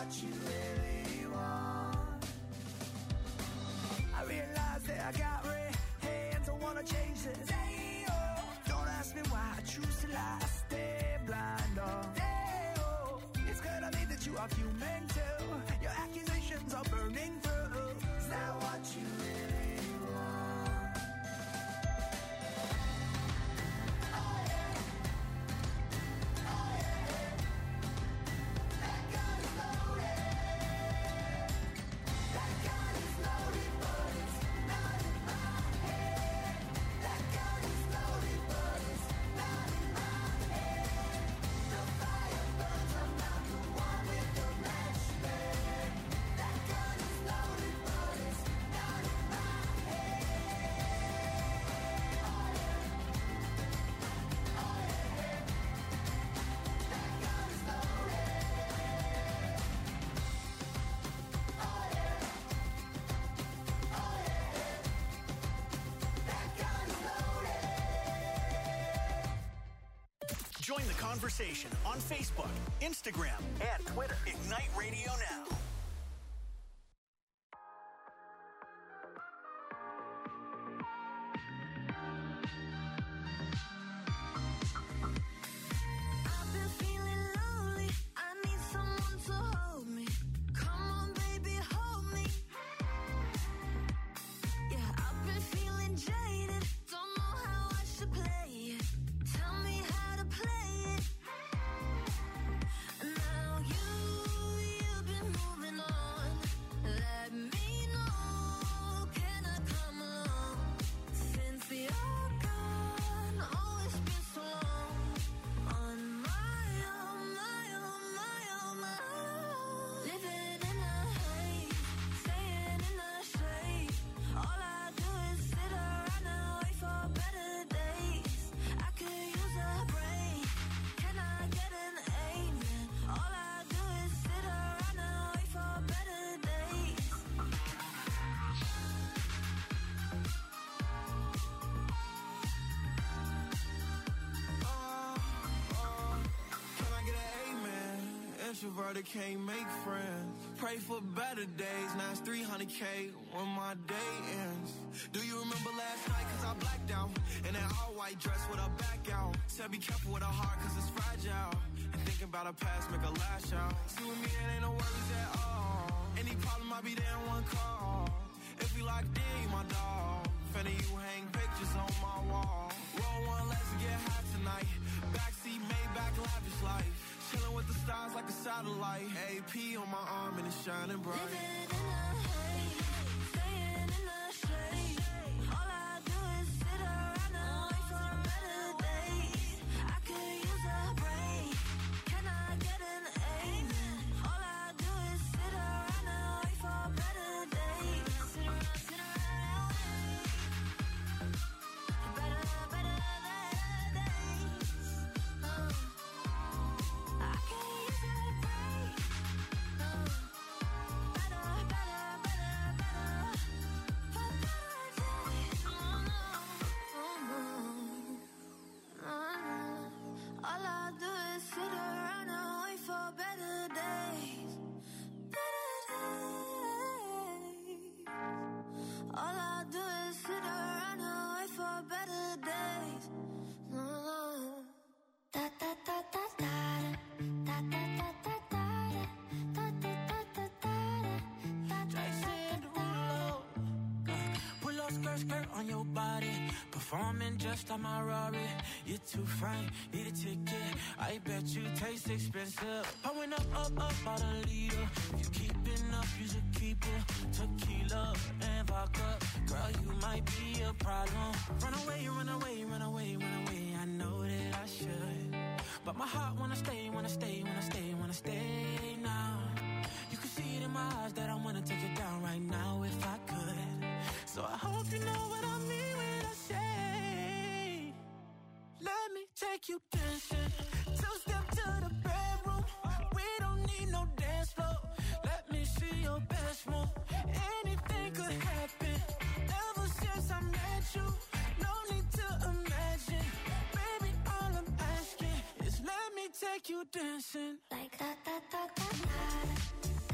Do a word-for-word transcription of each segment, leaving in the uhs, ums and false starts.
what you really want. I realize that I got red hands, I wanna change this. Hey, oh. Don't ask me why I choose to lie, I stay blind, oh. Hey, oh. It's clear to me that you are human too. Your accusations are burning through. Is that what you really want? Oh yeah. Oh yeah. That gun is loaded. That gun is loaded, but it's not in my head. That gun is loaded, but it's not in my head. The fire burns, I'm not the one with the matchstick. That gun is loaded, but it's not in my head. Oh yeah. Oh yeah. That gun is loaded. Oh yeah. Oh yeah. That gun is loaded. Join the conversation on Facebook, Instagram, and Twitter. Ignite Radio Now. I've been feeling lonely. I need someone to hold me. Come on, baby, hold me. Yeah, I've been feeling jaded. Don't know how I should play it. Tell me how to play it. Now you, you've been moving on. Let me know, can I come along? Since you're gone, oh, it's been so long. On my own, my own, my own, my own. Living in a haze, staying in the shade. All I do is sit around and wait for better days. I could use a break. Can I get an amen? All I do is sit around and wait for better days. Can I get an amen? Introverted can't make friends. Pray for better days. Now it's three hundred K when my day ends. Do you remember last night? Cause I blacked out. In that all white dress with a back out. Said be careful with her heart cause it's fragile. And thinking about her past make her lash out. See with me it ain't no worries at all. Any problem I'll be there in one call. If we locked in, you my dog. Finna you hang pictures on my wall. Roll one, let's get high tonight. Backseat, Maybach, lavish life. Chilling with the stars like a satellite. A P on my arm and it's shining bright. Living in a haze, staying in the shade. All I do is sit around and wait for better days. I could use a break. Can I get an amen? All I do is sit around and wait for better days. Sit around, sit around and wait. Better, better days. Uh, I could use a break. Uh, better, better, better, better. For better days. Oh, no. Oh, no. Oh, no. All I do is sit around and wait for better days. Better days. All I do is sit around and wait for better days. No, no. Da da da da da da da da da da da da da da da da. Jason Derulo. Pull up skirt, skirt on your body. Performing just like my Rari. You're too fine, need a ticket. I bet you taste expensive. Pouring up, up, up, out a leader. If you keeping up, you should keep it. Tequila and vodka. Girl, you might be a problem. Run away, run away, run away, run away. I know that I should. But my heart wanna stay, wanna stay, wanna stay, wanna stay now. You can see it in my eyes that I wanna take it down right now if I could. So I hope you know what I mean when I say, let me take you dancing. Two step to the bedroom. We don't need no dance floor. Let me see your best move. Anything could happen. Ever since I met you, no need to imagine. Baby, all I'm asking is let me take you dancing. Like da da da da da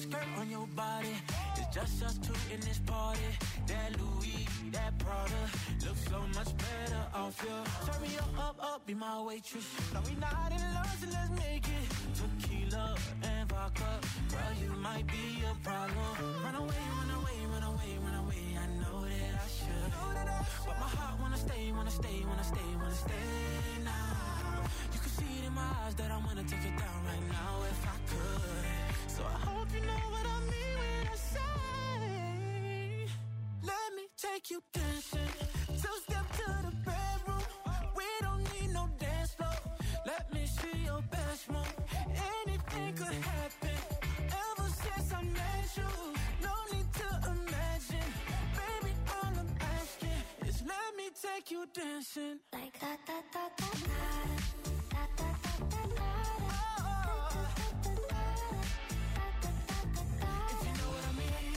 skirt on your body. It's just us two in this party. That Louis, that Prada, looks so much better off you. Turn me up, up, up, be my waitress. No, we not in love, so let's make it tequila and vodka. Girl, you might be a problem. Run away, run away, run away, run away. I know that I should, but my heart wanna stay, wanna stay, wanna stay, wanna stay now. You can see it in my eyes that I wanna take it down right now if I could. So I hope you know what I mean when I say, let me take you dancing. Two step to the bedroom. We don't need no dance floor. Let me see your best move. Anything could happen. Ever since I met you, no need to imagine. Baby, all I'm asking is let me take you dancing. Like da da da da da da da da da da. If you know what I mean.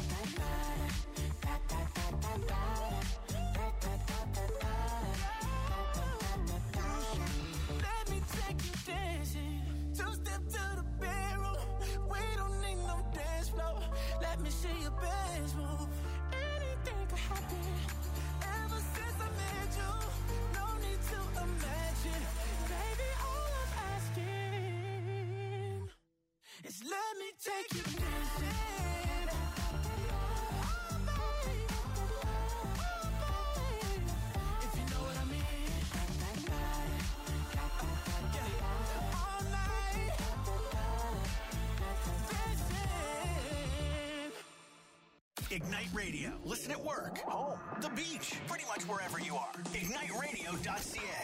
Let me take you dancing. Two step to the bedroom. We don't need no dance floor. Let me see your best move. Anything could happen. Ever since I met you, no need to imagine. Baby, all I'm asking is let me take you dancing. If you know what I mean. Yeah. All night. Dancing. Ignite Radio. Listen at work, home, the beach, pretty much wherever you are. ignite radio dot c a.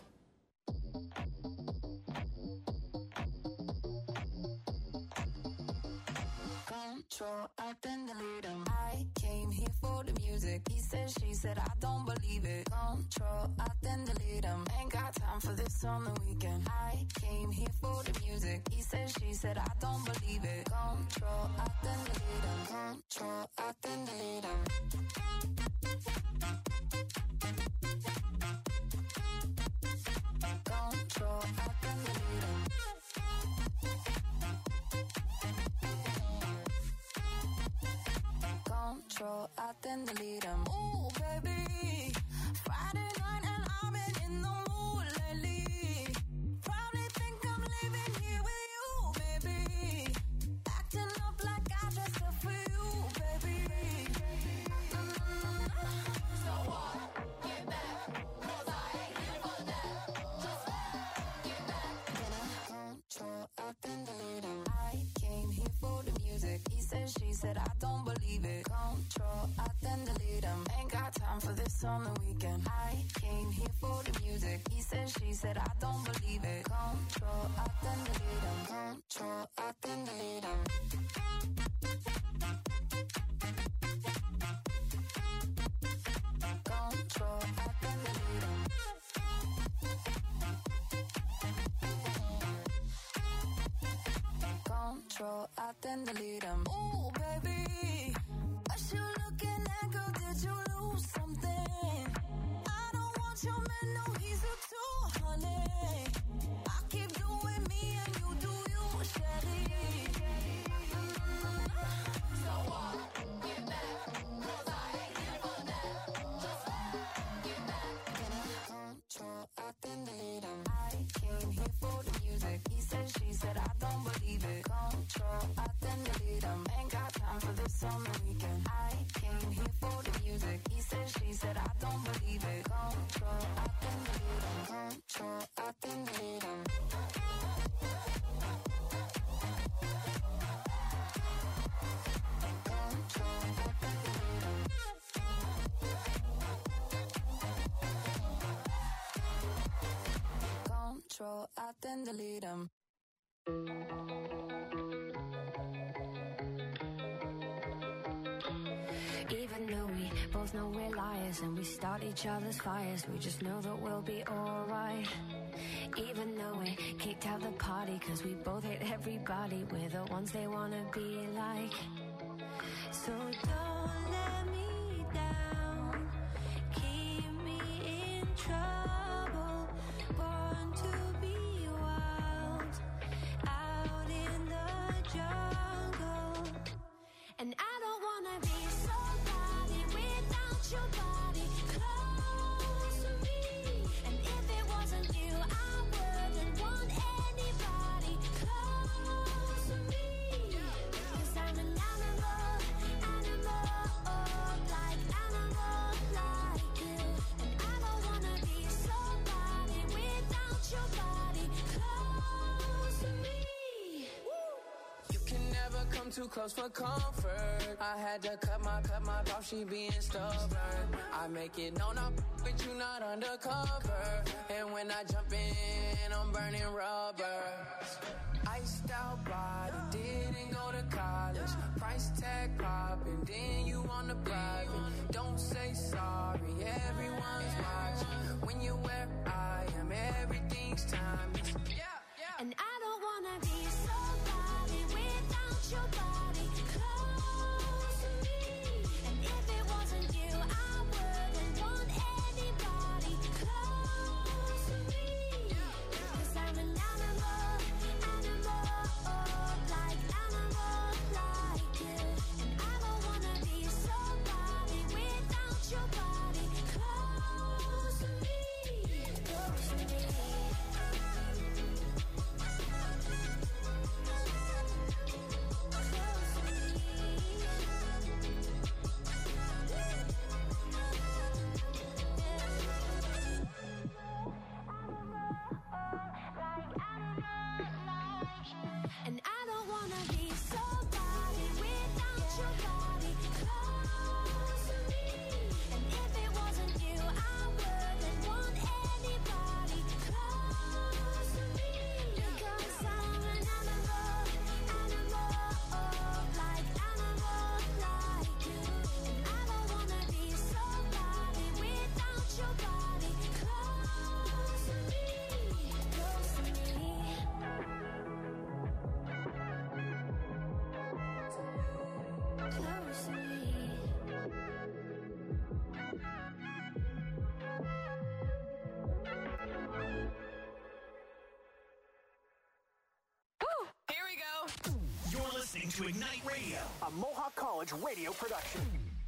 Control, I then delete him. I came here for the music. He said, she said, I don't believe it. Control, I then delete him. Ain't got time for this on the weekend. I came here for the music. He said, she said, I don't believe it. Control, I then delete him. Control, I then delete him. Control, I then delete him. Control, I then delete him. Ooh, baby, Friday night and I've been in the mood lately. Probably think I'm leaving here with you, baby. Acting up like I dressed up for you, baby. Mm-hmm. So what? Get back, 'cause I ain't here for that. Just get back. Control, I then delete him. I came here for the music. He said, she said, I don't believe it. Control, I then delete him. Ain't got time for this on the weekend. I came here for the music. He said, she said, I don't believe it. Control, I then delete him. Control, I then delete him. Control, I then delete him. Control, I then delete him. Ooh, baby, what you looking at, girl? Did you lose something? I don't want your man, no, he's a two hundred. I keep doing me and you do you, Shelly. Mm-hmm. So what? Get back, 'cause I ain't here for that. Just get back. Control, I then delete him. I came here for the music. He said, she said, I don't believe it. Control, I then delete him. Ain't got time for this on the weekend. I came here for the music. He said, she said, I don't believe it. Control, I then delete him. Control, I then delete him. Control, I then delete him. Control, I then delete him. Even though we both know we're liars and we start each other's fires, we just know that we'll be alright. Even though we kicked out the party cause we both hate everybody, we're the ones they wanna be like. So don't let me down, keep me in trouble, born to be wild, out in the jungle. never come too close for comfort. I had to cut my, cut my off, she being stubborn. I make it known I'm with you, not undercover. And when I jump in, I'm burning rubber. Iced out body, didn't go to college. Price tag popping, then you on the private. Don't say sorry, everyone's watching. When you're where I am, everything's timeless. Yeah, yeah. And I don't wanna be somebody without your body close to me. And if it wasn't you, I wouldn't want anybody close to me. Cause I'm an animal, animal, like animal, like you. And I don't wanna be somebody without your body close to me, close to me. And I don't wanna be somebody without your body close to me. And if it wasn't you, I wouldn't want anybody close to me. Because I'm an animal, animal, like animal, like you. And I don't wanna be somebody without your body close to me, close to me. Close to me. Here we go. You're listening to Ignite Radio, a Mohawk College radio production.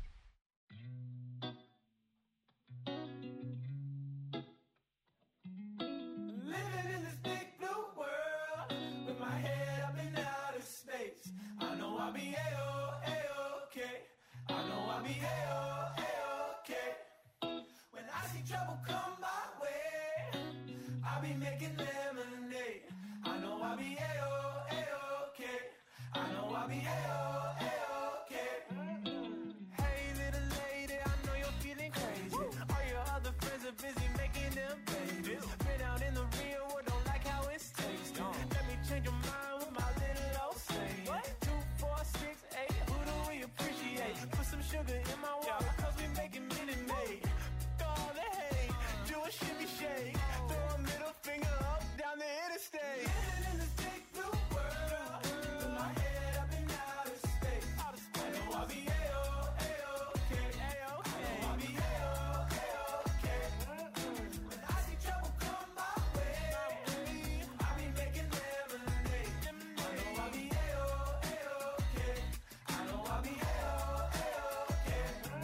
Living in this big blue world with my head up in outer space. I know I'll be A-O, A-OK. I know I'll be A-O, A-OK. When I see trouble come my way, I'll be making lemonade. I know I'll be A-O, A-OK. I know I'll be A-O, A-OK. Hey little lady, I know you're feeling crazy. All your other friends are busy making them babies. Been out in the real world, don't like how it tastes. Let me change your mind with my little old saying. Two, four, six, eight, who do we appreciate? Put some sugar in my water, cause we making Minute Maid. All the hate, do a shimmy shake. Throw a middle finger up down the interstate. Living in this big blue world with my head up in outer space. I know I'll be A-O, A-OK. I know I'll be A-O, A-OK. When I see trouble come my way, I'll be making lemonade. I know I'll be A-O, A-OK. I know I'll be A-O, A-OK.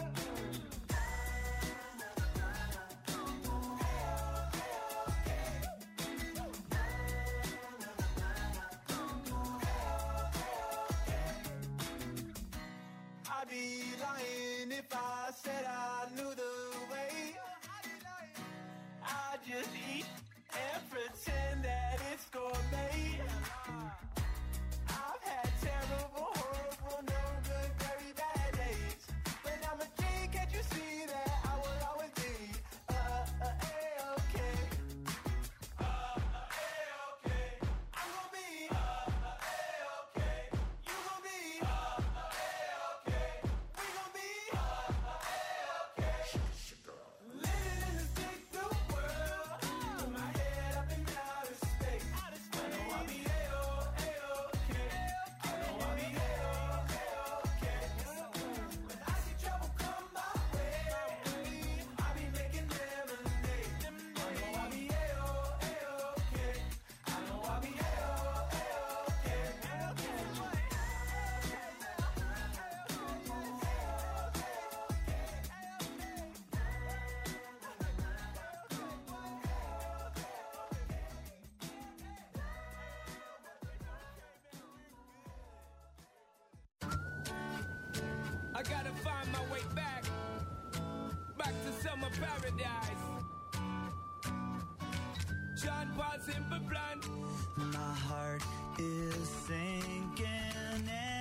I'd be lying if I said I knew the way. I just eat and pretend that it's gourmet. I've had terrible, horrible, no good, very bad days. When I'm a king, can't you see that I will always be uh, uh, A-OK. Uh, uh, A-OK. I'm gonna be uh, uh, A-OK. You gonna be uh, uh, A-OK. We gonna be uh, uh, A-OK. Living in this big blue world with my head up in outer space. I know I'll be A-O, A-OK. I know I'll be A-O, A-OK. When I see trouble come my way, I'll be making lemonade. I know I'll be A-O, A-OK. I know I'll be A-O, A-OK. I gotta find my way back, back to summer paradise. John Paul Simple Plan. My heart is sinking and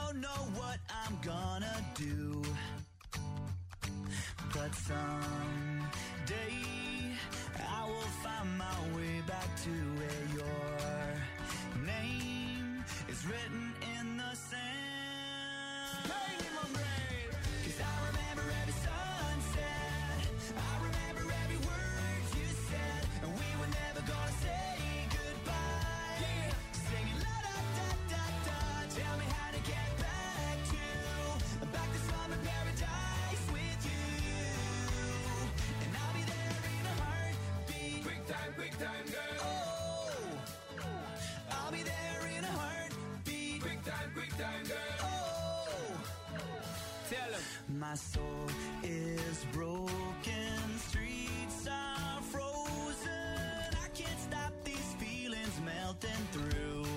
don't know what I'm gonna do, but someday I will find my way back to where your name is written in the sand. Bang in my brain, 'cause I remember every sunset, I remember every word you said, and we were never gonna say goodbye. Yeah. Singing la da da da da, tell me how to get back to, back to summer paradise with you, and I'll be there in a heartbeat. Quick time, quick time, girl. Oh, I'll be there in a heartbeat. Quick time, quick time, girl. Oh, Tell him. my soul is broken, streets are frozen. I can't stop these feelings melting through,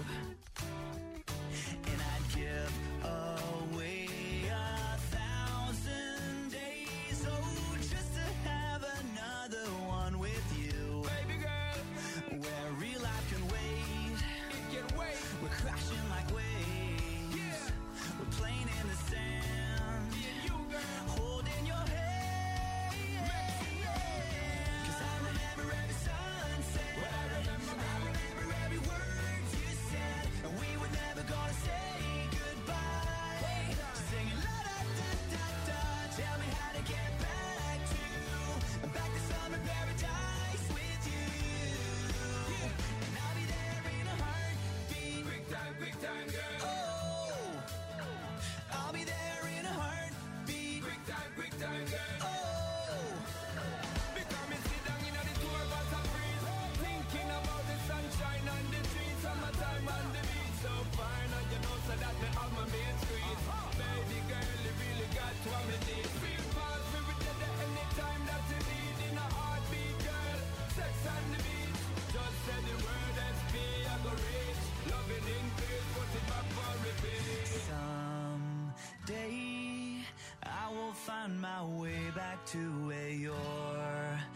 and I'd give away a thousand days, oh, just to have another one with you, Baby girl, where real life can wait. it can wait. We're crashing like waves. Yeah. We're playing in the sand, Me and you, girl. holding your hand. 'Cause I remember every sunset, What I remember, I remember every word you said, and we were never gonna say goodbye. Singing la da da da da, tell me how to get back to, back to summer paradise with you, and I'll be there in a heartbeat. Quick time, quick time, girl. Oh, I'll be there in a heartbeat. Quick time, quick time, girl. Oh, Because me sit down in the tour bus and breeze, thinking about the sunshine on the trees, summertime on the beach, so fine, and you know so that me have my main street. Baby girl, you really got what me need. Feel fast, we will get there anytime that you need. In a heartbeat, girl, sex on the beach. Just say the word S P, I go reach. Loving increase, put it back for repeat. someday I will find my way back to where your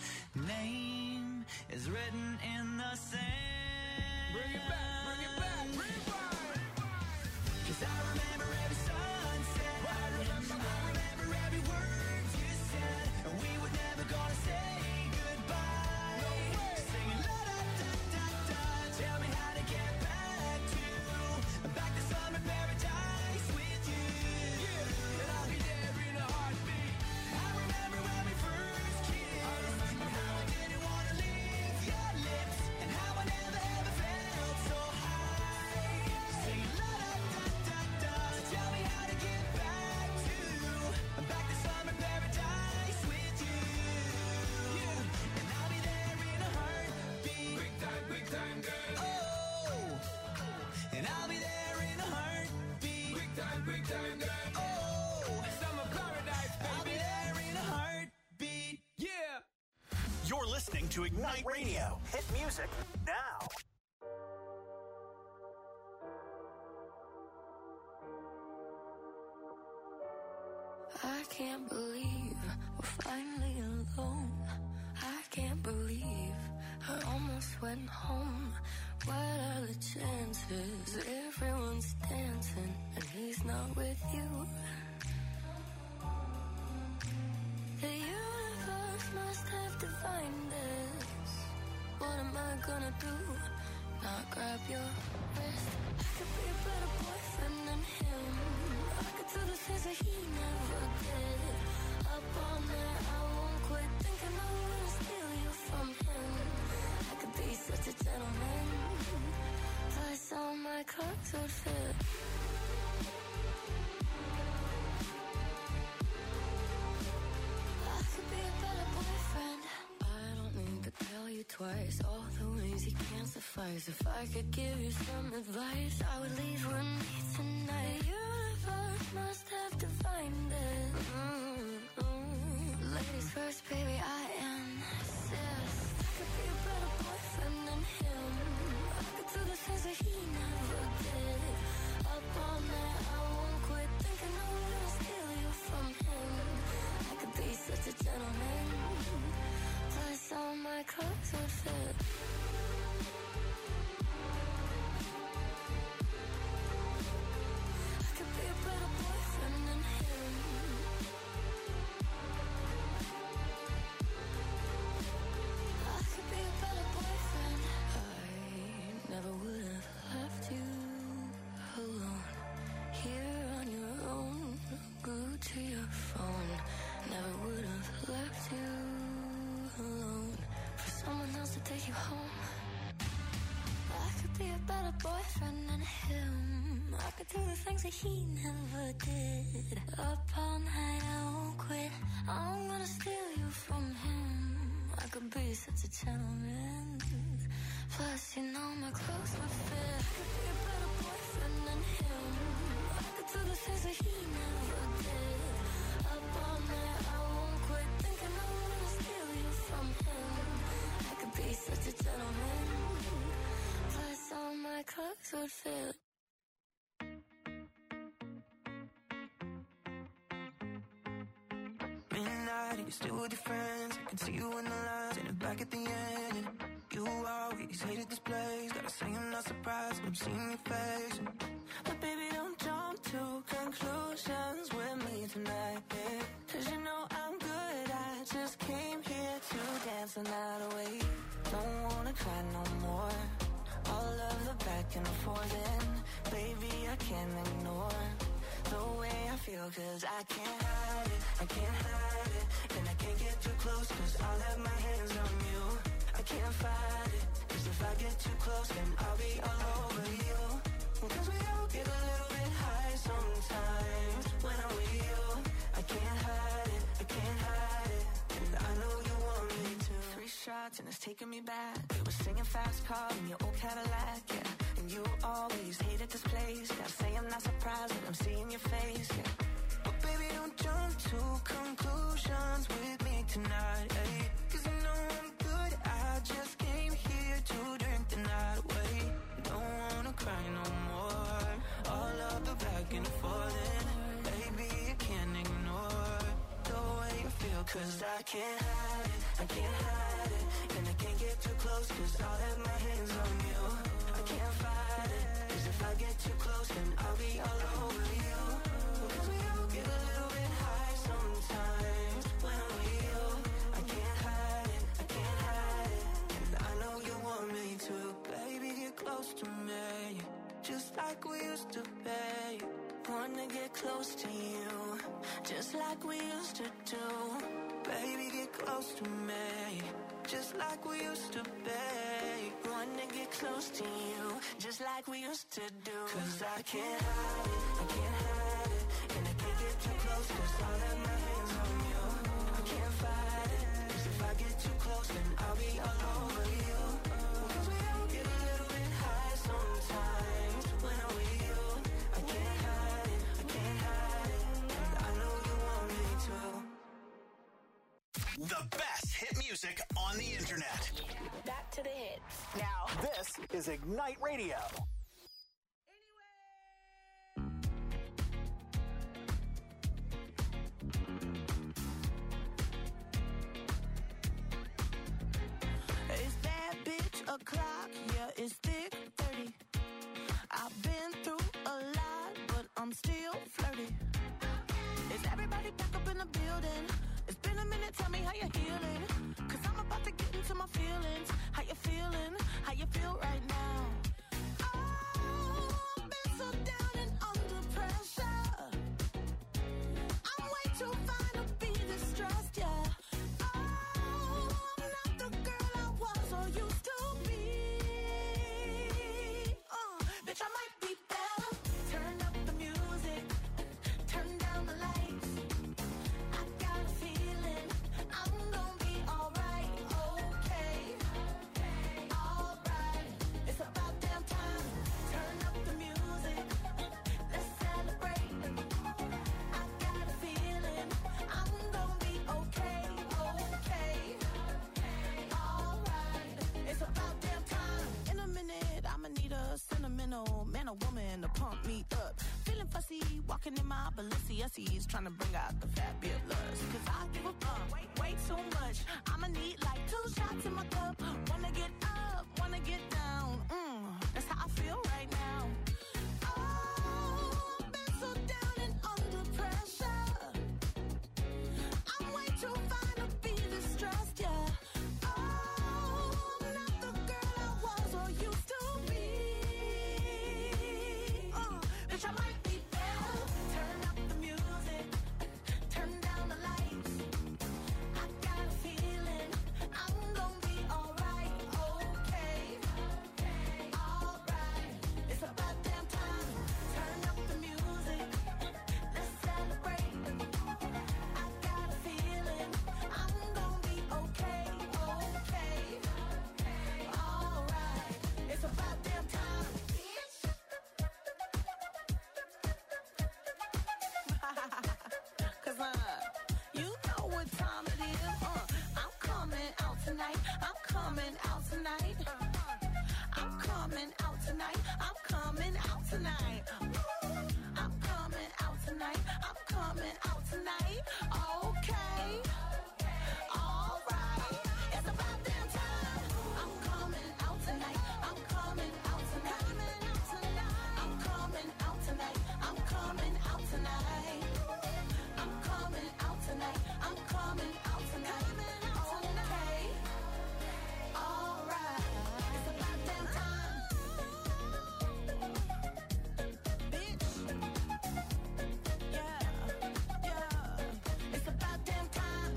name is written in the sand. Bring it back, bring it back, rewind. 'Cause I remember every sunset, I remember, I remember every word you said, and we were never gonna say goodbye. No way. Singing la da da da da, tell me how to get back to, back to summer paradise with you, and I'll be there in a heartbeat. I remember when we first kissed, and how I didn't wanna leave your lips, and how I never ever felt so high. Singing la da da da da, tell me how to get back to, back to summer paradise with you, and I'll be there in a heartbeat. Quick time, quick time, girl. Oh, and I'll be there in a heartbeat. Quick time, quick time, girl. Oh, Summer paradise, I'll be baby. there in a heartbeat. Yeah. You're listening to Ignite Radio. Hit music now. I can't believe we're finally alone. I can't believe I almost went home. What are the chances? Everyone's dancing and he's not with you. The universe must have divined this. What am I gonna do? Not grab your wrist. I could be a better boyfriend than him. I could do the things that he never did. Up all night, I won't quit thinking I'm gonna steal you from him. I could be such a gentleman. Plus all my clothes would fit. I could be a better boyfriend. I don't need to tell you twice all the ways he can't suffice. If I could give you some advice, I would leave with me tonight. The universe must have divined it. Mm-hmm. Ladies first, baby, I insist. I could be a better boyfriend than him. I could do the things that he never did. Up all night, I won't quit thinking I'm gonna steal you from him. I could be such a gentleman. Plus all my clothes would fit. I your phone. Never would have left you alone for someone else to take you home. I could be a better boyfriend than him. I could do the things that he never did. Up all night, I won't quit. I'm gonna steal you from him. I could be such a gentleman. Plus, you know my clothes would fit. I could be a better boyfriend than him. I could do the things that he never did. Up all night, I won't quit. Thinking I'm gonna steal you from him. I could be such a gentleman. Plus, all my clothes would fit. Midnight, you're still with your friends. I can see you in the lines and back at the end. You always hated this place. Gotta say I'm not surprised when I'm seeing your face. But baby, don't jump to conclusions with me tonight, yeah. Cause you know I'm good, I just came here to dance the night away. Don't wanna cry no more. All of the back and forth, and baby, I can't ignore the way I feel, cause I can't hide it, I can't hide it. And I can't get too close, cause I'll have my hands on you. I can't fight it, cause if I get too close, then I'll be all over you. Cause we all get a little bit high sometimes when I'm with you. I can't hide it, I can't hide it. And I know you want me to. Three shots and it's taking me back. We were singing fast car in your old Cadillac, yeah. And you always hated this place. Gotta say I'm not surprised when I'm seeing your face, yeah. But baby, don't jump to conclusions with me tonight, eh? Cause you know I'm good, I just came here to drink the night away. Don't wanna cry no more. All of the back and forth, and baby, you can't ignore the way you feel. Cause I can't hide it, I can't hide it. And I can't get too close, cause I'll have my hands on you. I can't fight it, cause if I get too close, then I'll be all over you. Cause we all get a little bit high sometimes when I'm with you. I can't hide it, I can't hide it. And I know you want me to. Baby, get close to me, just like we used to be. Wanna get close to you, just like we used to do. Baby, get close to me, just like we used to be. Wanna get close to you, just like we used to do. Cause I can't hide it, I can't hide it. And I can't get too close, cause I'll have my hands on you. I can't fight it, cause if I get too close, then I'll be all over you. Cause we all get a little bit high sometimes when I'm with you. I can't hide it, I can't hide it. And I know you want me to. The best hit music on the internet. Back to the hits. Now, this is Ignite Radio. It's that bitch o'clock, yeah, it's thick thirty. I've been through a lot, but I'm still flirty. Is everybody back up in the building? It's been a minute, tell me how you're healing. Cause I'm about to get into my feelings. How you feeling? How you feel right now? Oh, I've been so down and under pressure. I'm way too fine to be distressed, yeah. Oh, I'm not the girl I was or used to be. Uh, bitch, I might be better. Turn up the music, turn down the lights. I got a feeling I'm gonna be alright, okay, alright. It's about damn time. Turn up the music, let's celebrate. I got a feeling I'm gonna be okay, okay, alright. It's about damn time. In a minute, I'ma need a sentimental man or woman to pump me up. Feeling fussy, walking in my Balenciennes, trying to bring out the fabulous. Cause I give a fuck way, way too much. I'ma need like two shots in my cup. Wanna get up, wanna get down. Mm, that's how I feel right now. Oh, I've been so down and under pressure. I'm way too fine to be distressed, yeah. Oh, I'm not the girl I was or used to be. Uh, bitch, I might be better. Turn up the music, turn tonight. I'm coming out tonight. I'm coming out tonight. I'm coming out tonight. I'm coming out tonight. I'm coming out tonight. Okay. All right. It's about damn time. I'm coming out tonight. I'm coming out tonight. I'm coming out tonight. I'm coming out tonight. I'm coming out tonight. I'm coming out tonight. Okay. All right. It's about damn time. Bitch. Yeah. Yeah. It's about damn time.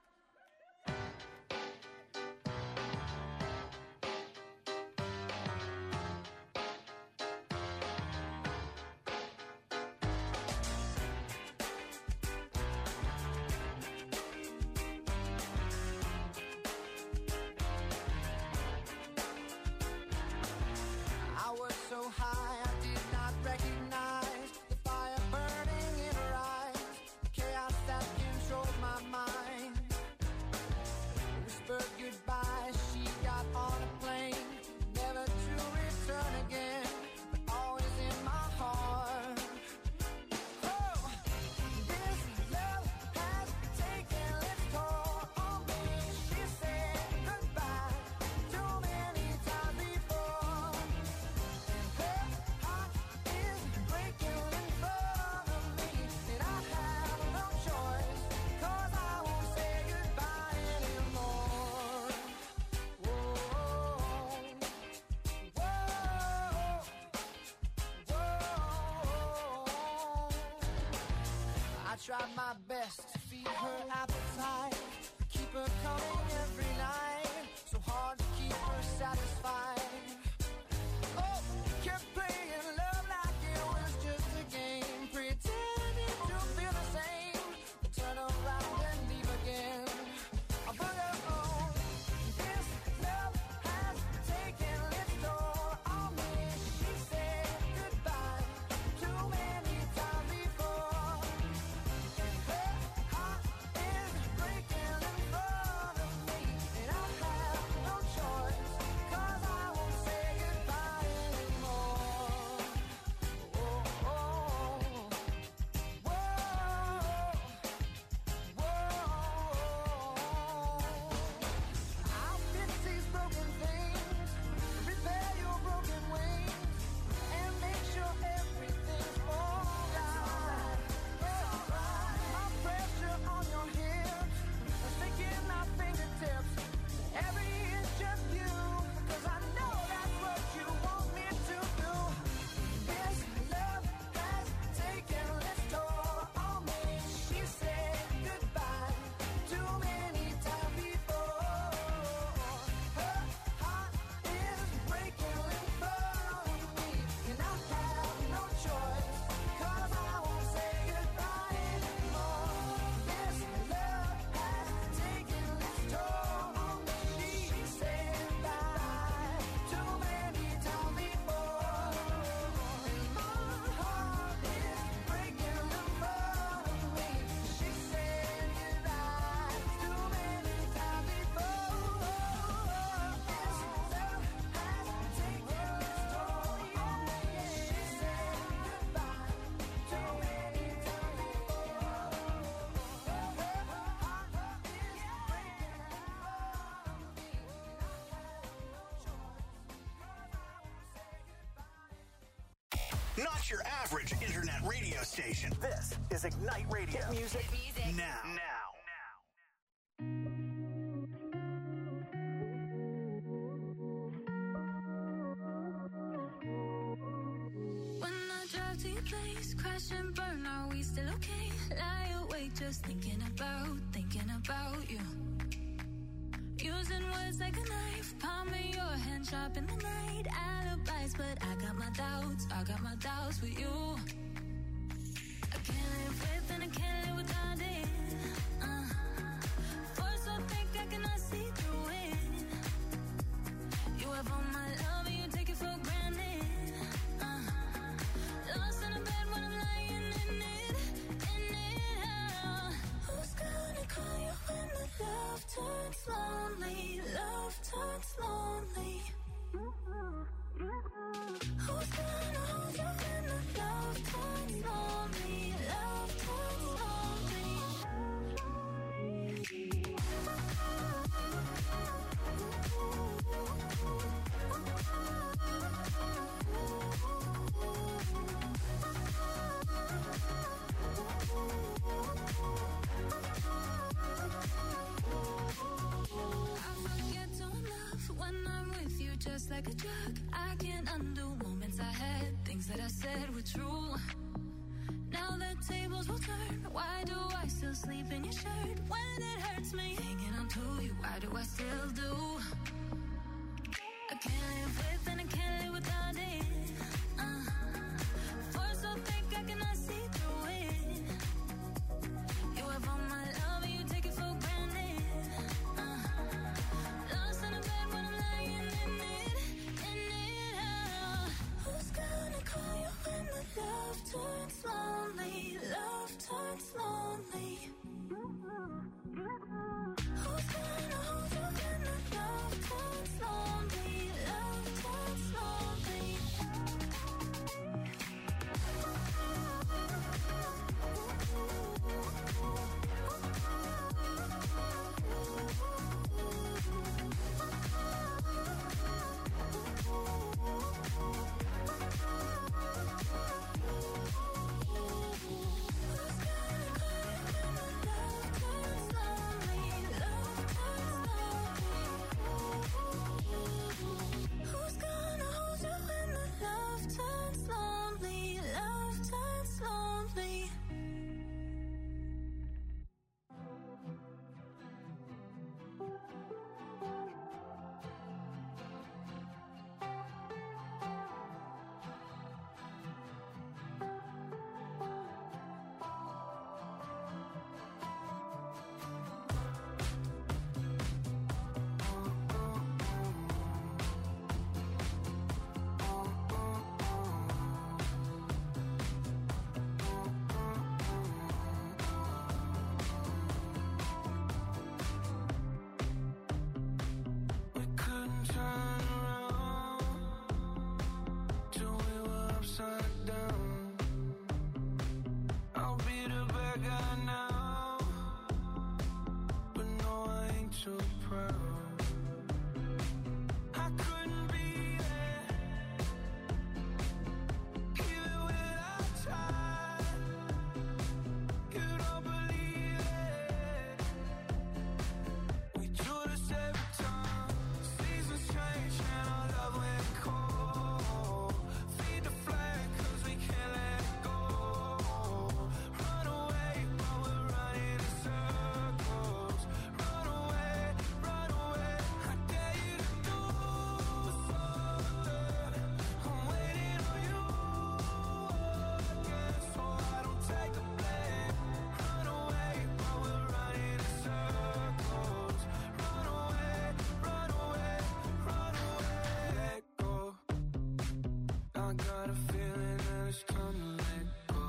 I was so high I did not recognize the fire burning in her eyes, the chaos that controlled my mind. Whispered goodbye, she got on a plane, never to return again, but always in my heart. Oh, this love has taken its toll on me. She said goodbye too many times before. Her heart is breaking in front of me, and I have no choice, 'cause I won't say goodbye anymore. Whoa, whoa, whoa. I tried my best to feed her appetite, keep her coming every night, so hard to keep her satisfied. Oh, kept playing love like it was just a game, pretending to feel the same, but turn around and leave again. I put her on. This love has taken its toll on me. She said goodbye too many times before, and her heart is breaking in front of me, and I have no choice, 'cause I won't say goodbye anymore. Whoa, whoa, whoa. I'll fix these broken things, repair your broken wings, and make sure everything's alright. My pressure on your hips, sticking my fingertips, every inch just you, 'cause I know that's what you want me to do. This love has taken its toll on me. She said goodbye too many times before. Her heart is breaking in front of me, and I have no choice, 'cause I won't say goodbye anymore. This love has taken its toll on me. She said goodbye too many times before, and my heart is breaking in front of me. She said goodbye too many times before. This love has taken its toll on me. She said goodbye too many times before. Her heart is breaking in front of me, and I have no choice, 'cause I won't say goodbye. Not your average internet radio station. This is Ignite Radio. Music. Now. Now. When I drive to your place, crash and burn, are we still okay? Lie awake just thinking about, thinking about you. Using words like a knife, palming your hand sharp in the night. Alibis, but I got my doubts, I got my doubts with you. I can't live with and I can't live without it. Uh, force I think I cannot see through it. You have all my love and you take it for granted. Uh, lost in a bed when I'm lying in it, in it. Uh, who's gonna call you when the love turns lonely? like a drug. I can't undo moments I had. Things that I said were true. Now the tables will turn. Why do I still sleep in your shirt when it hurts me? Hanging on to you, why do I still do? I can't live with and I can't live without it. Uh, force so thick I cannot see through it. You have all my love and you take it for granted. Uh, lost in a bed when I'm lying in it, in it. Uh, who's gonna call you when the love turns lonely? Love turns lonely. Who's gonna hold you when the love turns lonely? Love turns lonely. Who's gonna hold you when the love turns lonely? Love turns lonely. We couldn't turn around till we were upside down. I'll be the bad guy now, but no, I ain't too proud. I couldn't be there, even when I tried. You don't believe it. We do this every time. Seasons change and our love went cold. Feed the flag 'cause we can't let it go. Run away while we're running in circles. Run away, run away. I dare you to do something. I'm waiting on you again, so I don't take the blame. Run away while we're running in circles. Run away, run away, run away. Let go. I got a feeling that it's time to let go.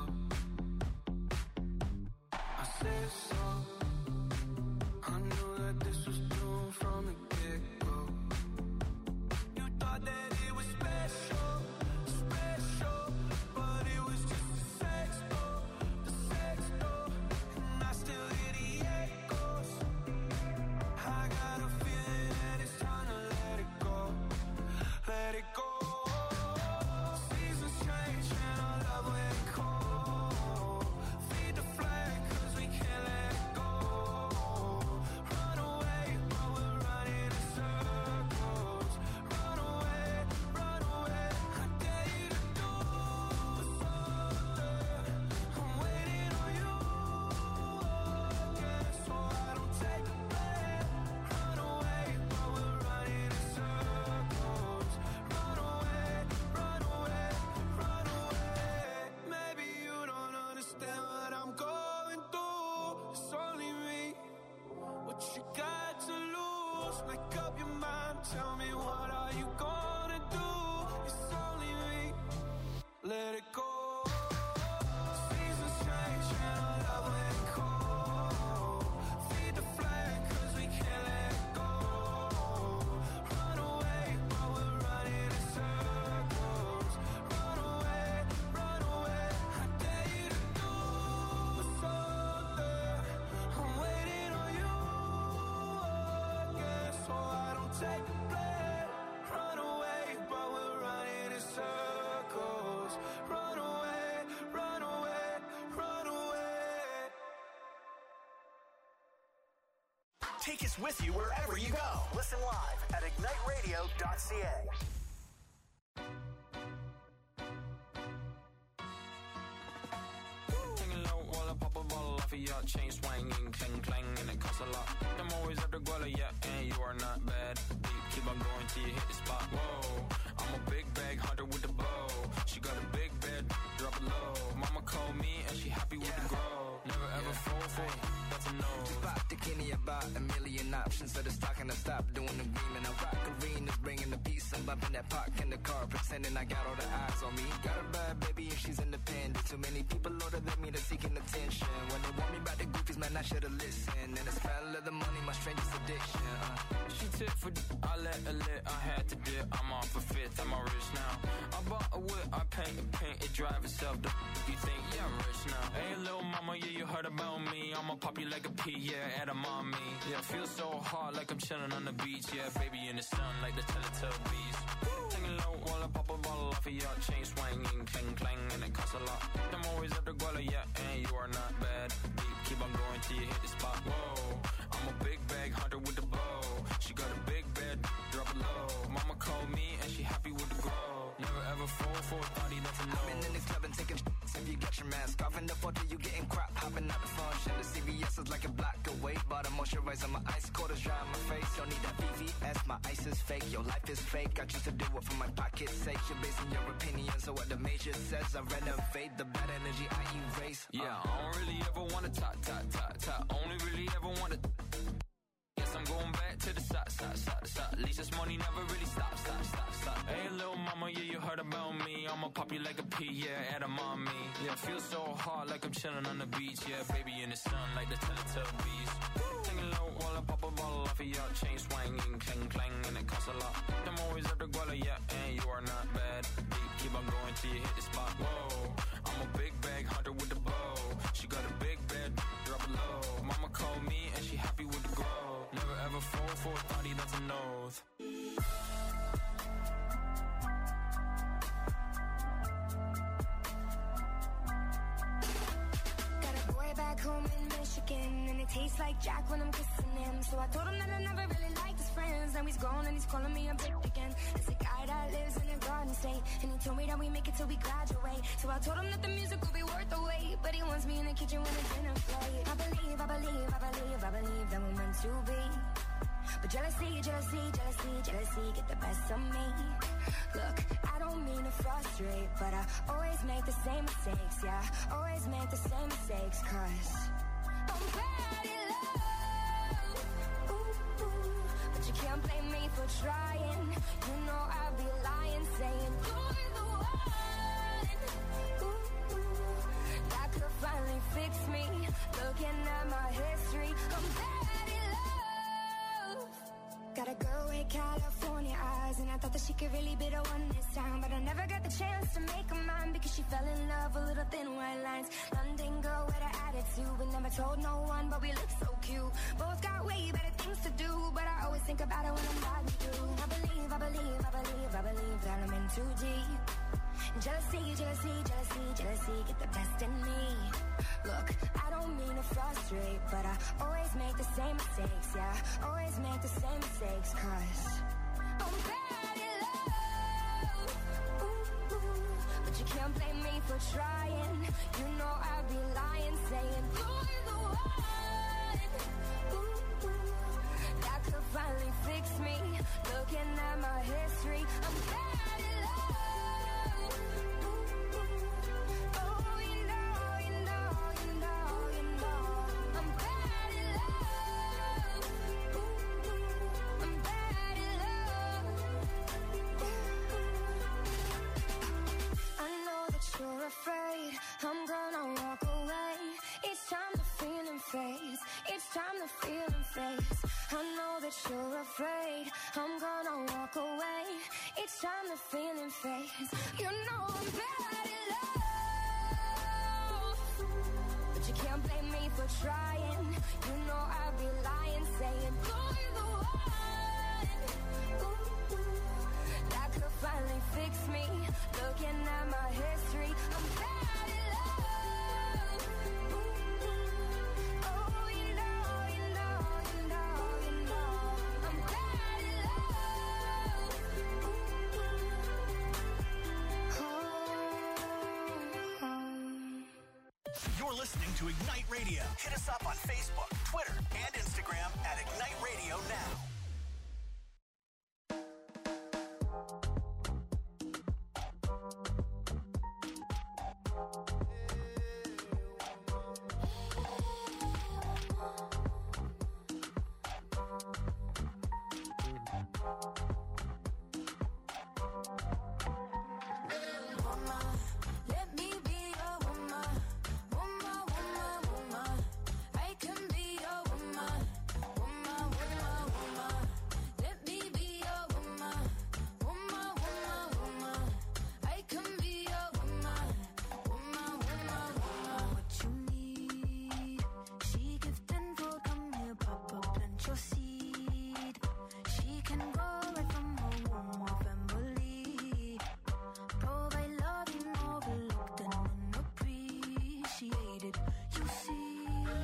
I said so. I knew that this was doomed from the get-go. You thought that it was special, special, but it was just a sex door, the sex door, and I still hear the echoes. I got a feeling that it's time to let it go, let it go. Seasons change and our love went cold. Feed the flag 'cause we can't let it go. Run away while we're running in circles. Run away, run away. I dare you to do something. I'm waiting on you again, so I don't take the blame. Run away while we're running in circles. Run away, run away, run away. Maybe you don't understand what I'm going through. It's only me. What you got to lose? Make up your mind. Tell me, what are you gonna do? It's only me. Let it go. Seasons change and our love went cold. Feed the flag 'cause we can't let it go. Run away while we're running in circles. Run away, run away. I dare you to do something. I'm waiting on you again, so I don't take the blame. Run away while we're running in circles. Run away, run away, run away. Take us with you wherever you go. Listen live at ignite radio dot c a. Hanging low while I pop a bottle off of your chain swinging, clang clang, and it costs a lot. I'm always at the guala, yeah, and you are not bad. Deep, keep on going till you hit the spot. Whoa, I'm a big bag hunter with the bow. She got a big bed, drop it low. Mama called me and she happy with the grow. Never ever yeah. fall for it, that's a no. Just pop the Kenny about a million options. So the stock and I stop doing the green. I rock arenas, bringing the peace. I'm bumping that park in the car, pretending I got all the eyes on me. Got a bad baby and she's independent. Too many people older than me, they're seeking attention. When they want me about the goofies, man, I should've listened. And the smell of the money, my strangest addiction. Uh. She tip for d- I let her lit, I had to dip. I'm off a fifth, I'm all rich now. I bought a whip, I paint and paint, it drive itself. The f- you think, yeah, I'm rich now. Hey, little mama, yeah, you heard about me. I'ma pop you like a pea, yeah, at a mommy. Yeah, feel so hard like I'm chilling on the beach. Yeah, baby in the sun like the Teletubbies. Singing low while I pop a bottle off of your chain swinging, clang clang, and it costs a lot. I'm always at the guala, yeah, and you are not bad. Deep, keep on going till you hit the spot. Whoa, I'm a big bag hunter with the bow. She got a big bed, drop it low. Mama called me and she happy with the grow. Never ever fall for a thotty, that's a no. I've been in this club and taking sh**s if you got your mask off. In the photo you getting crap, hopping out the function. The C V S is like a block away. Bought a moisturizer, my ice cold is dry on my face. Don't need that V V S, my ice is fake. Your life is fake, I choose to do it for my pocket's sake. You're basing your opinion, so what the major says, I renovate. The bad energy I erase. uh. Yeah, I don't really ever wanna talk, talk, talk, talk. Only really ever wanna. Yes, I'm going back to the side, side, side, side. At least this money never really stops, stop, stop, stop. Hey, little mama, yeah, you heard about me. I'ma pop you like a pea, yeah, at a mommy. Yeah, feel so hard like I'm chilling on the beach. Yeah, baby in the sun like the Teletubbies. Singing low while I pop a bottle off of your chain swinging, clang clang, and it costs a lot. I'm always at the guala, yeah, and you are not bad. Deep, keep on going till you hit the spot. Whoa, I'm a big bag hunter with the bow. She got a big bed, drop it low. Mama called me and she happy with the grow. Never ever fall for a thotty, that's a nose. Got a boy back home in Michigan, and it tastes like Jack when I'm kissing him. So I told him that I never really liked his friends. Now he's gone and he's calling me a bitch again. It's a guy that lives in a garden state, and he told me that we make it till we graduate. So I told him that the music will be worth the wait, but he wants me in the kitchen when it's dinner plate. I believe, I believe, I believe, I believe that we're meant to be. But jealousy, jealousy, jealousy, jealousy get the best of me. Look, I don't mean to frustrate, but I always make the same mistakes, yeah. Always make the same mistakes, cause I'm bad in love. Ooh, ooh. But you can't blame me for trying. You know I'd be lying, saying you're the one. Ooh, ooh. That could finally fix me. Looking at my history, I'm bad in love. Got a girl with California eyes, and I thought that she could really be the one this time. But I never got the chance to make her mine, because she fell in love with little thin white lines. London girl with an attitude, but never told no one, but we look so cute. Both got way better things to do, but I always think about it when I'm riding through. I believe, I believe, I believe, I believe that I'm in too deep. Jealousy, jealousy, jealousy, jealousy get the best in me. Look, I don't mean to frustrate, but I always make the same mistakes, yeah. Always make the same mistakes, cause I'm bad in love. Ooh, ooh. But you can't blame me for trying. You know I'd be lying, saying you're the one. Ooh, ooh. That could finally fix me. Looking at my history, I'm bad in love. Afraid I'm gonna walk away. Each time the feeling fades, each time the feeling fades. I know that you're afraid I'm gonna walk away. Each time the feeling fades, you know I'm bad in love. But you can't blame me for trying. You know I'd be lying, saying you're the one. Ooh, ooh. That could finally fix me. Looking at my history, I'm bad in love. Ooh, ooh. Oh, you know, you know, you know, to Ignite Radio. Hit us up on Facebook, Twitter, and Instagram at Ignite Radio Now. Let me be your woman, woman, woman, woman. I can be your woman, woman, woman, woman. Let me be your woman, woman, woman, woman. I can be your woman, woman, woman, woman. What you need, she gift and full. Come here, Papa, plant your seed. She can go right from her womb or family. Provide loving, overlooked and unappreciated. You see,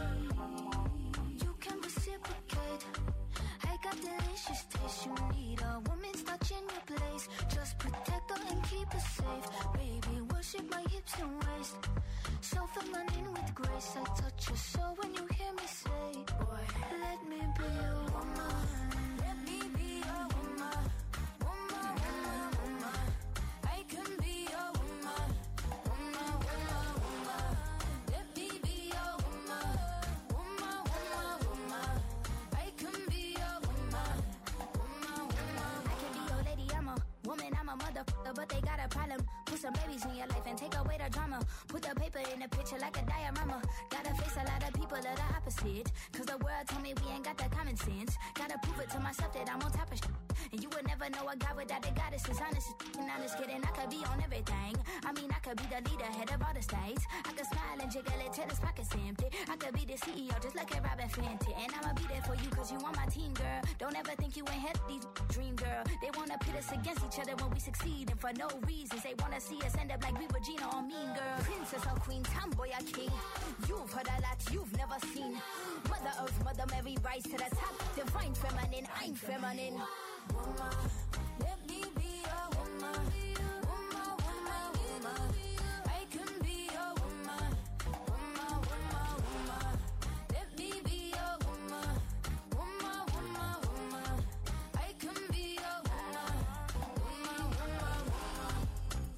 you can reciprocate. I got delicious taste. You need a woman's touch in your place. Just protect her and keep her safe. Baby, worship my hips and waist. So feminine with grace. I touch your soul when you hear me say, boy, let me be your woman. Let me be your woman. Woman, woman, woman. I can be your woman, woman, woman, woman. Let me be your woman, woman, woman, woman. I can be your woman, woman, woman. I can be your lady, I'm a woman, I'm a motherfucker, but they got a problem. Put some babies in your life and take away the drama. Put the paper in the picture like a diorama. Gotta face a lot of people that are opposite. Cause the world told me we ain't got the common sense. Gotta prove it to myself that I'm on top of shit. And you would never know a guy without a goddess is honest. And honest kidding, I could be on everything. I mean, I could be the leader, head of all the states. I could smile and jiggle it till his pockets empty. I could be the C E O just like a Robin Fenty. And I'ma be there for you cause you on my team, girl. Don't ever think you ain't had these dream, girl. They wanna pit us against each other when we succeed. And for no reasons, they wanna see us end up like we Regina or Mean Girl. Princess or queen, tomboy or king. You've heard a lot you've never seen. Mother Earth, Mother Mary, rise to the top. Divine feminine, I'm feminine. Woman, let me be your woman. Woman, woman, woman. I can be your woman. Woman, woman, woman. Let me be your woman. Woman, woman, woman. I can be your woman. Woman, woman, woman.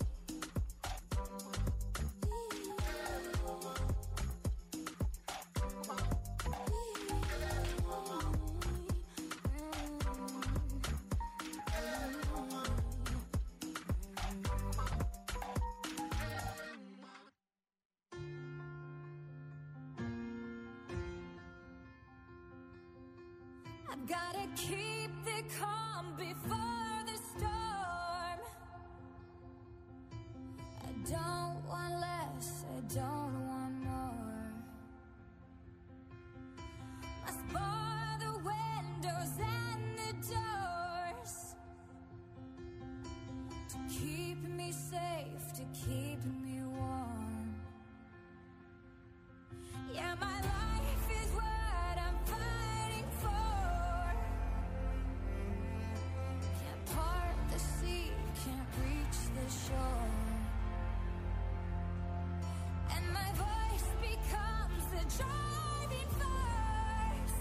I've gotta keep the calm before the storm. I don't want less, I don't want more. Must bar the windows and the doors to keep me safe, to keep me warm. Yeah, my life is what I'm fighting for. Can't part the sea, can't reach the shore. And my voice becomes the driving force.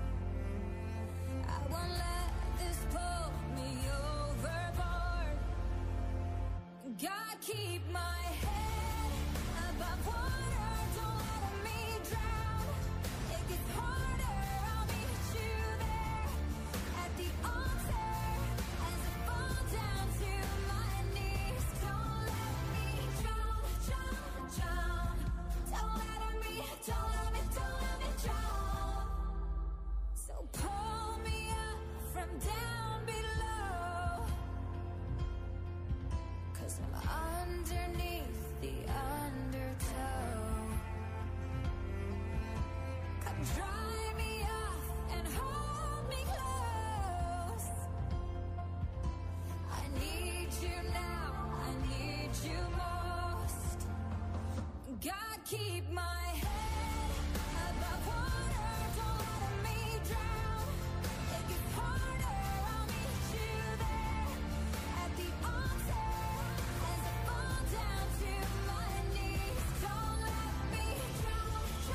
I won't let this pull me overboard. God, keep my head above water, don't let me drown. It gets harder, I'll meet you there at the altar as I fall down to my knees. Don't let me drown, drown, drown. Don't let me, don't let me, don't let me drown. So pull me up from down below, cause I'm underneath the undertow. Come dry me off and hold me close. I need you now, I need you most. God, keep my head above water, don't let me drown. It gets harder, I'll meet you there at the altar as I fall down to my knees. Don't let me drown, drown.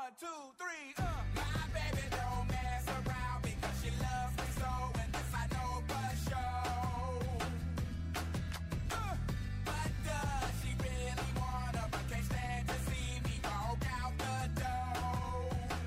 One, two, three, uh. My baby don't mess around because she loves me so, and this I know for sure. Uh, but does she really wanna, but can't stand to see me walk out the door?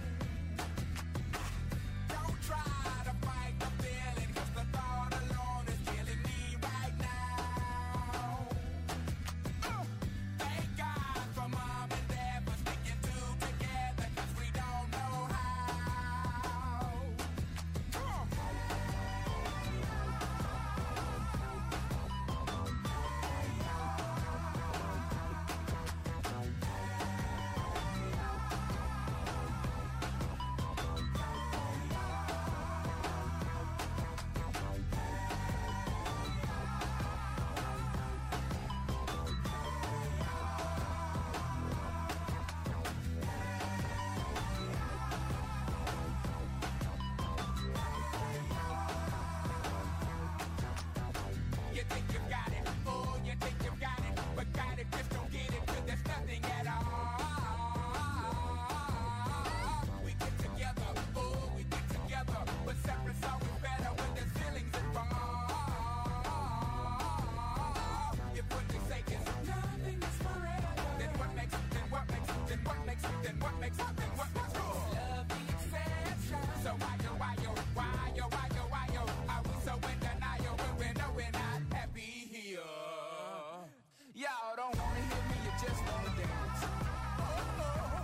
Don't try to fight the feeling, cause the thought alone is killing me right now. Uh, thank God for mom and dad for sticking two together, cause we don't know how. Come on. You think you got it, oh, you think you got it, but got it, just don't get it, 'cause there's nothing at all. We get together, oh, we get together, but separate's always better when there's feelings involved. If what they say is nothing is forever, then what makes, then what makes, then what makes, then what makes, then what makes love the exception? So why yo, why yo, why yo, why yo, why yo, are we so in denial when we know we're not happy here? Y'all don't wanna hear me, you just wanna dance. Oh, oh.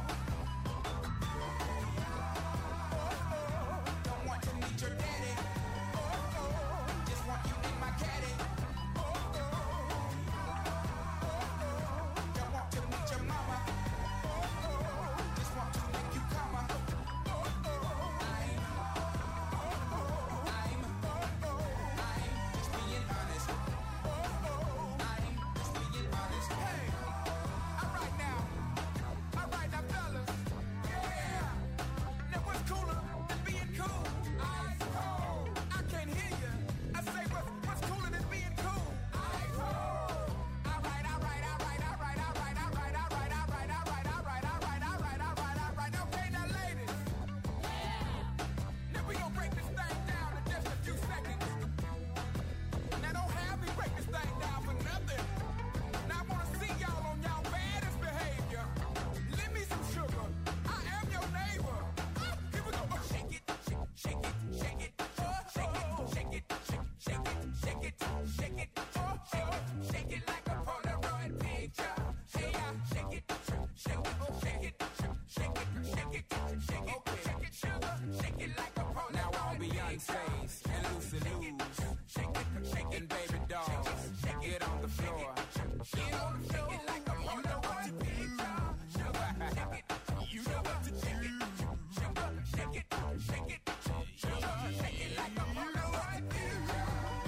Oh, oh. Don't want to meet your daddy. Oh, oh. Just want you in my caddy. Oh, oh. Oh, oh. Don't want to meet your mama. Oh, oh. Just want to make you come. Oh, oh. I'm, oh, oh. I'm, oh, oh. I'm just being honest. Oh, oh. I'm just being honest. Hey, all right now, all right now, fellas. Yeah. Now what's cooler than being cool? Ice cold. I can't hear you. I say what's what's cooler than being cool? Ice cold. All right, all right, all right, all right, all right, all right, all right, all right, all right, all right, all right, all right, all right, all right. Okay, now, ladies. Now we gonna break this thing down in just a few seconds. Now don't have me break this thing down for nothing. Now I wanna see y'all on y'all baddest behavior. Lend me some sugar. I am your neighbor. Ah, here we go. Oh, shake it, shake, shake it, shake it, oh, shake it, shake it, shake, shake it, shake it, shake it, oh, shake it, shake it like a Polaroid picture. Hey, yeah, shake it, shake it, shake it, shake it, shake it, shake it, shake it, sugar, shake it like a Polaroid. Now all Beyonce's and Lucy Lou's, shake it, shake it, baby dolls, get on the floor, get on the floor, like a Polaroid picture. Sugar, shake it, you know what to shake it, sugar, shake it, shake it, sugar, shake it like a Polaroid picture.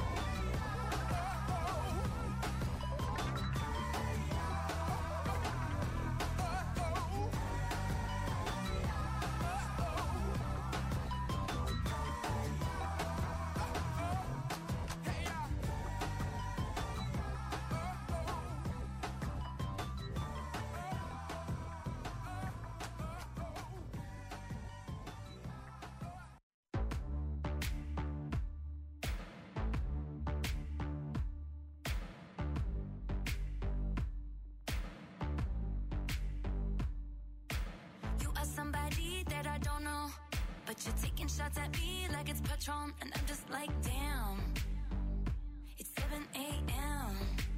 You are somebody that I don't know, but you're taking shots at me like it's Patron, and I'm just like, damn. It's seven a.m.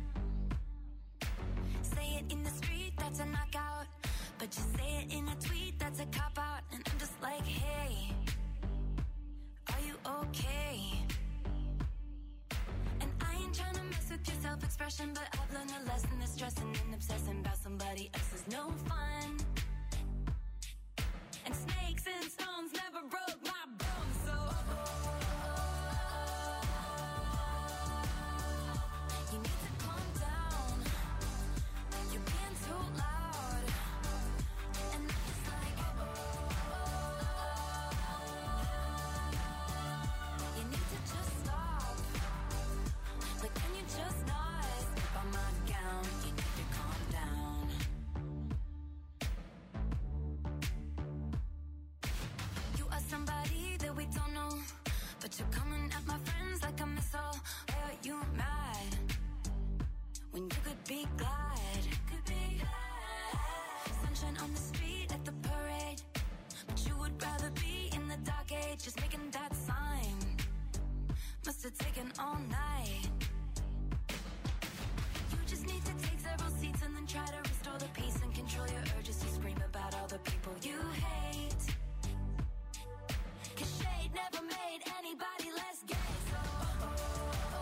Say it in the street, that's a knockout, but you say it in a tweet, that's a cop-out, and I'm just like, hey, are you okay? And I ain't trying to mess with your self-expression, but I've learned a lesson that stressing and obsessing about somebody else is no fun. And snakes and stones never broke my bones, so you need to calm down. You're being too loud, and I'm just like, you need to just stop. Like, can you just not slip on be glad. Could be glad. Sunshine on the street at the parade, but you would rather be in the dark age, just making that sign. Must have taken all night. You just need to take several seats and then try to restore the peace and control your urges to scream about all the people you hate. Cause shade never made anybody less gay. So oh, oh,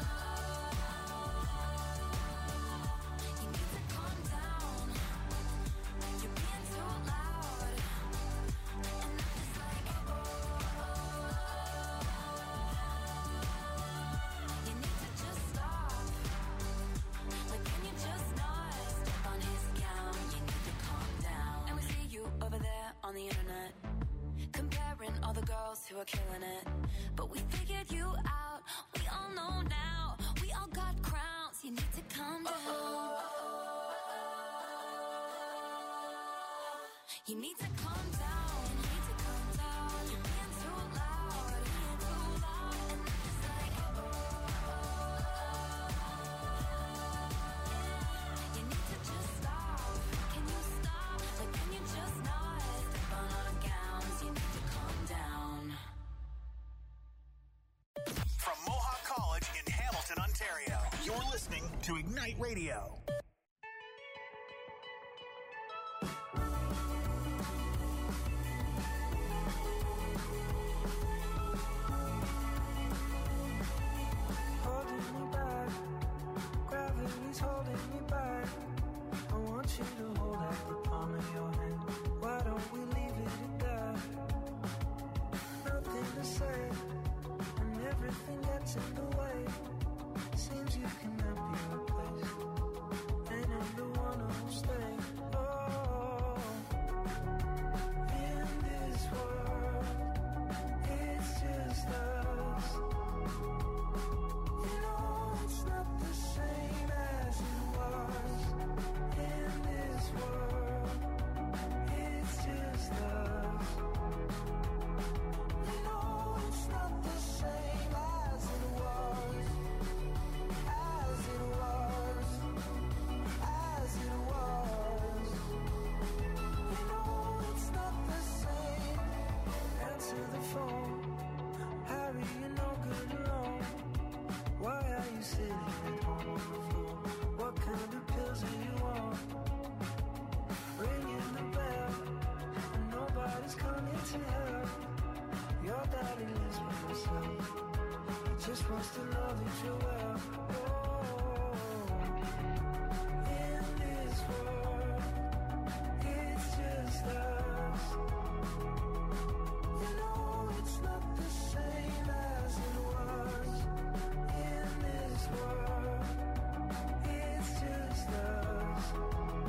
oh, you need to calm down. You're being too loud. And I'm just like oh, oh, you need to just stop. Like can you just not step on his gown? You need to calm down. And we see you over there on the internet, comparing all the girls who are killing it. But we figured you out, we all know now. We all got crowns, you need to calm down. You need to calm down, you need to calm down. You're being too loud, being too loud. And I'm just like oh, yeah. You need to just stop. Can you stop? Like can you just not step on our gowns? You need to calm down. From Mohawk College in Hamilton, Ontario, you're listening to Ignite Radio. Holding me back, gravity's holding me back. I want you to hold out the palm of your hand. Why don't we leave it at that? Nothing to say, and everything gets in the way. Seems you cannot be replaced, and I'm the one who'll stay. Oh, in this world, it's just us. You know it's not the same as it was. In this world, it's just us. You know it's not the same as it was. As it was. As it was. You know it's not the same. Answer the phone. Harry, you're no good alone. Why are you sitting at home on the floor? What kind of pills are you on? Ringing the bell, and nobody's coming to help. Your daddy lives by himself. He just wants to know that you're well.